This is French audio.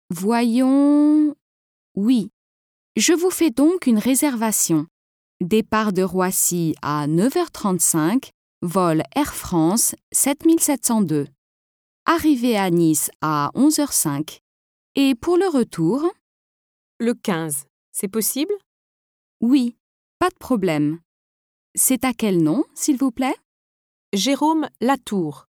Voyons... Oui, je vous fais donc une réservation. Départ de Roissy à 9h35, vol Air France 7702. Arrivée à Nice à 11h05. Et pour le retour? Le 15, c'est possible? Oui, pas de problème. C'est à quel nom, s'il vous plaît? Jérôme Latour.